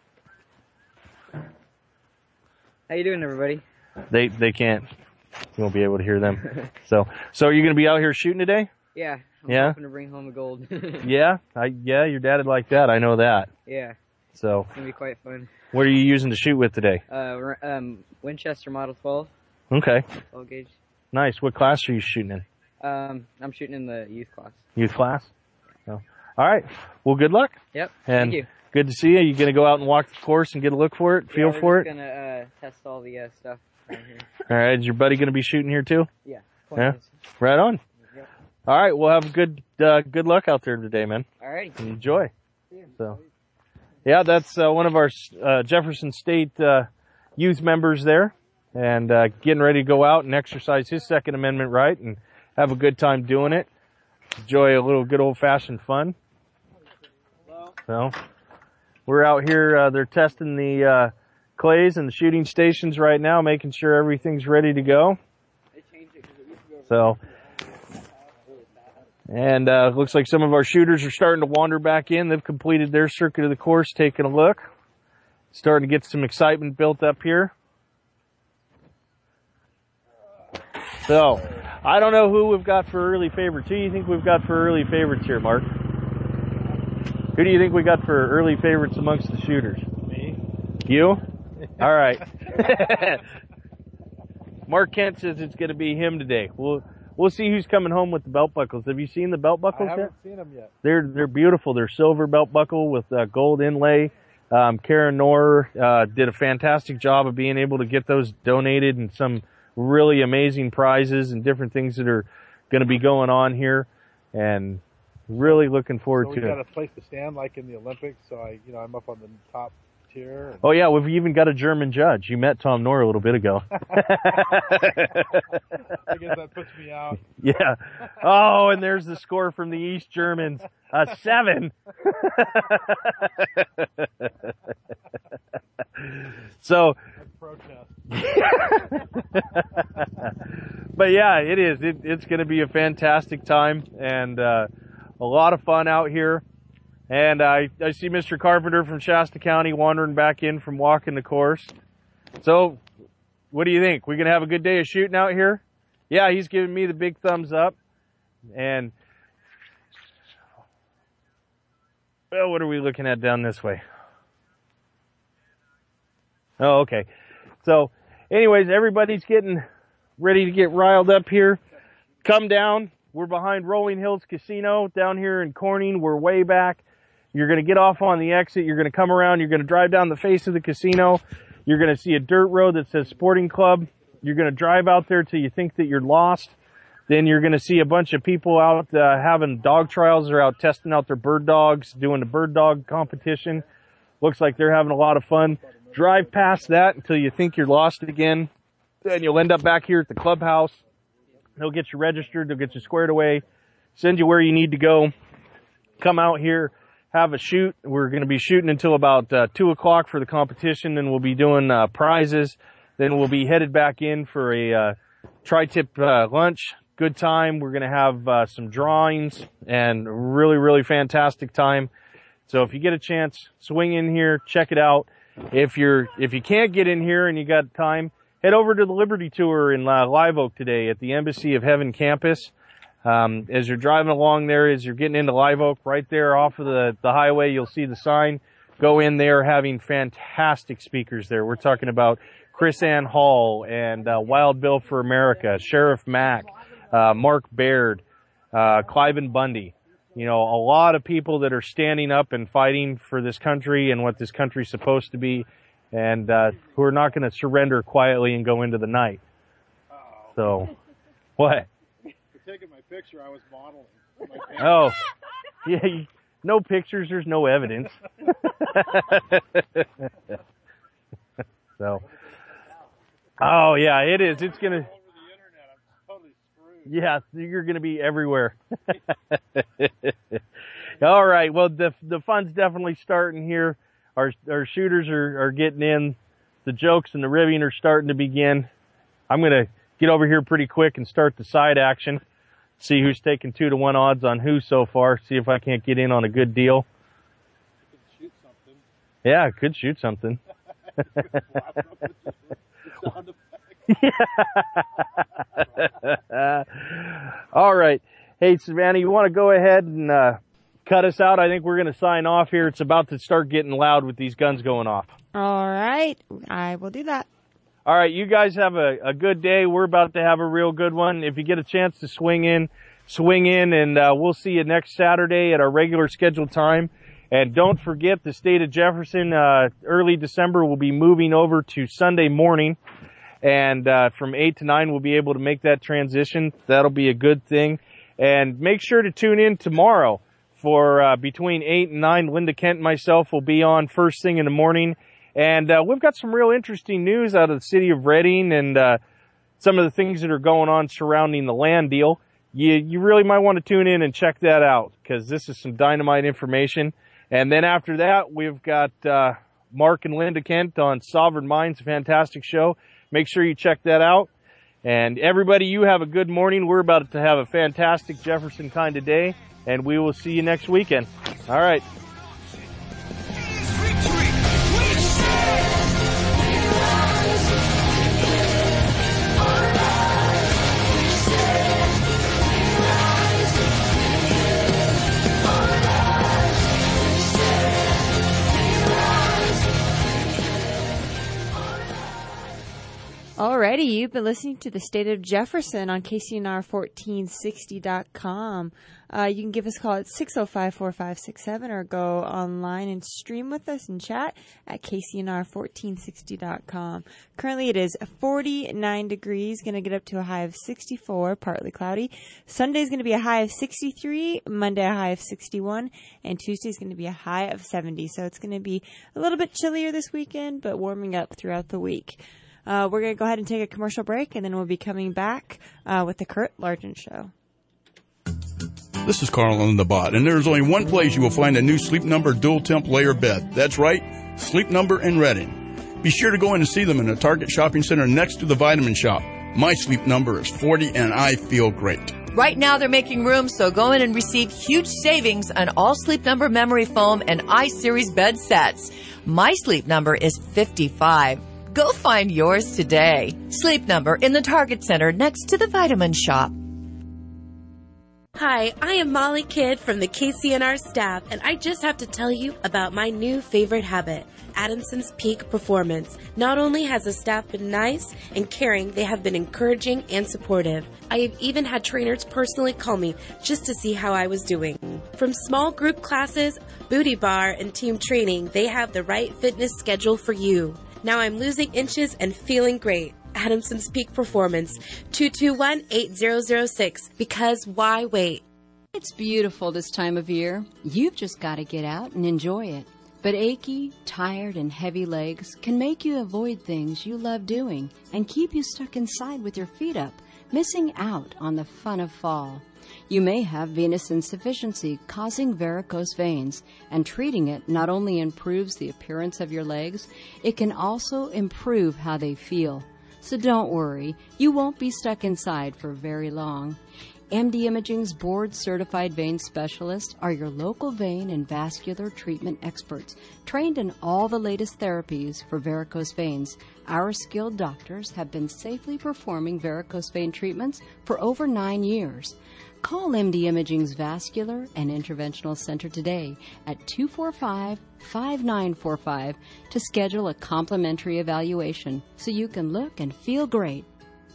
How you doing, everybody? They they can't. You won't be able to hear them. So so are you going to be out here shooting today? Yeah. I'm Yeah? hoping to bring home the gold. Yeah, I yeah, your dad'd like that. I know that. Yeah. So It's gonna be quite fun. what are you using to shoot with today? Uh, we're, um, Winchester Model twelve. Okay, twelve gauge. nice. What class are you shooting in? Um, I'm shooting in the youth class. Youth class? No. All right. Well, good luck. Yep. And Thank you. good to see you. You going to go out and walk the course and get a look for it, feel yeah, for we're it? just gonna uh, test all the uh, stuff right here. All right. Is your buddy going to be shooting here too? Yeah. Yeah. Right on. Yep. All right. Well, have good uh, good luck out there today, man. All right. Enjoy. So, yeah, that's uh, one of our uh, Jefferson State uh, youth members there, and uh, getting ready to go out and exercise his Second Amendment right and have a good time doing it. Enjoy a little good old-fashioned fun. So, we're out here. Uh, they're testing the uh, clays and the shooting stations right now, making sure everything's ready to go. So, and uh, looks like some of our shooters are starting to wander back in. They've completed their circuit of the course, taking a look. Starting to get some excitement built up here. So, I don't know who we've got for early favorites. Who do you think we've got for early favorites here, Mark? Who do you think we got for early favorites amongst the shooters? Me. You? All right. Mark Kent says it's going to be him today. We'll we'll see who's coming home with the belt buckles. Have you seen the belt buckles I haven't yet? seen them yet. They're they're beautiful. They're silver belt buckle with uh, gold inlay. Um, Karen Knorr uh, did a fantastic job of being able to get those donated, and some really amazing prizes and different things that are going to be going on here, and really looking forward so to we it. got a place to stand like in the Olympics, so I, you know, I'm up on the top tier. And Oh yeah, we've even got a German judge. You met Tom Knorr a little bit ago. I guess that puts me out. Yeah. Oh, and there's the score from the East Germans. A seven. So. Protest. But yeah, it is. It, it's going to be a fantastic time and uh, a lot of fun out here. And I, I see Mister Carpenter from Shasta County wandering back in from walking the course. So, what do you think? We going to have a good day of shooting out here? Yeah, he's giving me the big thumbs up. And, well, what are we looking at down this way? Oh, okay. So, anyways, everybody's getting ready to get riled up here. Come down. We're behind Rolling Hills Casino down here in Corning. We're way back. You're going to get off on the exit. You're going to come around. You're going to drive down the face of the casino. You're going to see a dirt road that says Sporting Club. You're going to drive out there till you think that you're lost. Then you're going to see a bunch of people out uh, having dog trials. They're out testing out their bird dogs, doing the bird dog competition. Looks like they're having a lot of fun. Drive past that until you think you're lost again. Then you'll end up back here at the clubhouse. They'll get you registered. They'll get you squared away, send you where you need to go. Come out here, have a shoot. We're going to be shooting until about uh, two o'clock for the competition. Then we'll be doing uh, prizes. Then we'll be headed back in for a uh, tri-tip uh, lunch. Good time. We're going to have uh, some drawings and really, really fantastic time. So if you get a chance, swing in here, check it out. If you're if you can't get in here and you got time, head over to the Liberty Tour in uh, Live Oak today at the Embassy of Heaven campus. Um, as you're driving along there, as you're getting into Live Oak, right there off of the, the highway, you'll see the sign. Go in there, having fantastic speakers there. We're talking about Chris Ann Hall and uh, Wild Bill for America, Sheriff Mack, uh, Mark Baird, uh, Cliven Bundy. You know, a lot of people that are standing up and fighting for this country and what this country's supposed to be, and uh, who are not going to surrender quietly and go into the night. So, what? For taking my picture, I was modeling. Oh, yeah, you, no pictures, there's no evidence. So, oh yeah, it is. It's going to... Yeah, you're going to be everywhere. All right. Well, the the fun's definitely starting here. Our our shooters are, are getting in. The jokes and the ribbing are starting to begin. I'm going to get over here pretty quick and start the side action. See who's taking two to one odds on who so far. See if I can't get in on a good deal. Shoot something. Yeah, I could shoot something. All right. Hey, Savannah, you want to go ahead and uh, cut us out? I think we're going to sign off here. It's about to start getting loud with these guns going off. All right. I will do that. All right, you guys have a, a good day. We're about to have a real good one. If you get a chance to swing in, swing in, and uh, we'll see you next Saturday at our regular scheduled time. And don't forget, the state of Jefferson, uh, early December, will be moving over to Sunday morning. And uh, from eight to nine, we'll be able to make that transition. That'll be a good thing. And make sure to tune in tomorrow for uh, between eight and nine. Linda Kent and myself will be on first thing in the morning. And uh, we've got some real interesting news out of the city of Reading and uh, some of the things that are going on surrounding the land deal. You, you really might want to tune in and check that out, because this is some dynamite information. And then after that, we've got uh, Mark and Linda Kent on Sovereign Minds, a fantastic show. Make sure you check that out. And everybody, you have a good morning. We're about to have a fantastic Jefferson kind of day, and we will see you next weekend. All right. Alrighty, you've been listening to the State of Jefferson on K C N R fourteen sixty dot com. Uh, you can give us a call at six oh five, four five six seven or go online and stream with us and chat at K C N R fourteen sixty dot com. Currently it is forty-nine degrees, going to get up to a high of sixty-four, partly cloudy. Sunday's going to be a high of sixty-three, Monday a high of sixty-one, and Tuesday's going to be a high of seventy. So it's going to be a little bit chillier this weekend, but warming up throughout the week. Uh, we're going to go ahead and take a commercial break, and then we'll be coming back uh, with the Kurt Largent Show. This is Carl on the Bot, and there's only one place you will find a new Sleep Number dual temp layer bed. That's right, Sleep Number in Reading. Be sure to go in and see them in the Target Shopping Center next to the Vitamin Shop. My Sleep Number is forty, and I feel great. Right now they're making room, so go in and receive huge savings on all Sleep Number memory foam and I-Series bed sets. My Sleep Number is fifty-five. Go find yours today. Sleep Number in the Target Center next to the Vitamin Shop. Hi, I am Molly Kidd from the K C N R staff, and I just have to tell you about my new favorite habit, Adamson's Peak Performance. Not only has the staff been nice and caring, they have been encouraging and supportive. I have even had trainers personally call me just to see how I was doing. From small group classes, booty bar, and team training, they have the right fitness schedule for you. Now I'm losing inches and feeling great. Adamson's Peak Performance, two two one, eight zero zero six. Because why wait? It's beautiful this time of year. You've just got to get out and enjoy it. But achy, tired, and heavy legs can make you avoid things you love doing and keep you stuck inside with your feet up, missing out on the fun of fall. You may have venous insufficiency causing varicose veins, and treating it not only improves the appearance of your legs, it can also improve how they feel. So don't worry, you won't be stuck inside for very long. M D Imaging's board-certified vein specialists are your local vein and vascular treatment experts, trained in all the latest therapies for varicose veins. Our skilled doctors have been safely performing varicose vein treatments for over nine years. Call M D Imaging's Vascular and Interventional Center today at two four five, five nine four five to schedule a complimentary evaluation so you can look and feel great.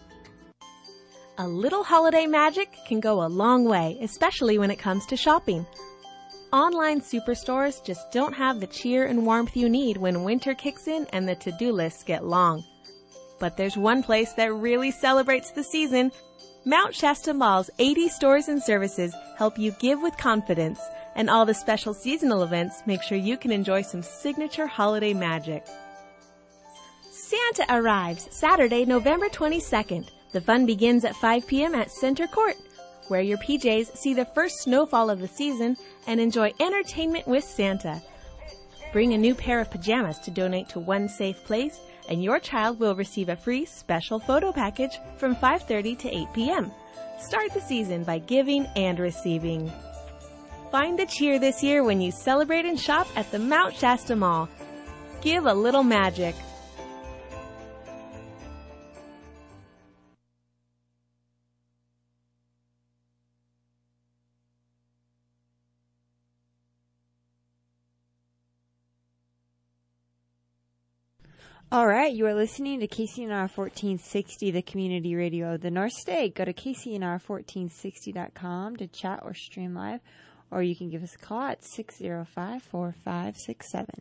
A little holiday magic can go a long way, especially when it comes to shopping. Online superstores just don't have the cheer and warmth you need when winter kicks in and the to-do lists get long. But there's one place that really celebrates the season. Mount Shasta Mall's eighty stores and services help you give with confidence, and all the special seasonal events make sure you can enjoy some signature holiday magic. Santa arrives Saturday, November twenty-second. The fun begins at five p.m. at Center Court. Wear your P Js, see the first snowfall of the season, and enjoy entertainment with Santa. Bring a new pair of pajamas to donate to One Safe Place, and your child will receive a free special photo package from five thirty to eight p.m. Start the season by giving and receiving. Find the cheer this year when you celebrate and shop at the Mount Shasta Mall. Give a little magic. All right, you are listening to K C N R fourteen sixty, the community radio of the North State. Go to K C N R fourteen sixty dot com to chat or stream live, or you can give us a call at six oh five, four five six seven.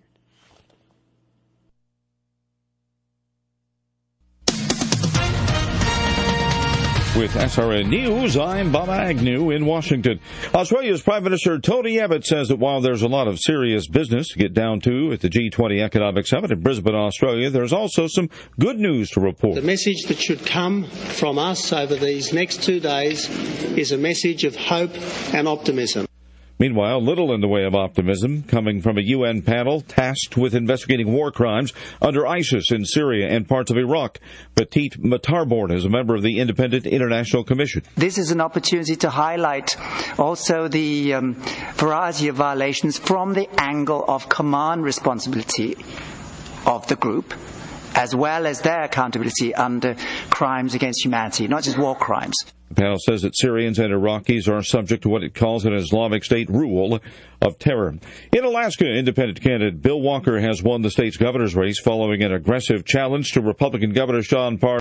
With S R N News, I'm Bob Agnew in Washington. Australia's Prime Minister Tony Abbott says that while there's a lot of serious business to get down to at the G twenty Economic Summit in Brisbane, Australia, there's also some good news to report. The message that should come from us over these next two days is a message of hope and optimism. Meanwhile, little in the way of optimism coming from a U N panel tasked with investigating war crimes under ISIS in Syria and parts of Iraq. Petit Matarborn is a member of the Independent International Commission. This is an opportunity to highlight also the um, variety of violations from the angle of command responsibility of the group, as well as their accountability under crimes against humanity, not just war crimes. The panel says that Syrians and Iraqis are subject to what it calls an Islamic State rule of terror. In Alaska, independent candidate Bill Walker has won the state's governor's race following an aggressive challenge to Republican Governor Sean Parr.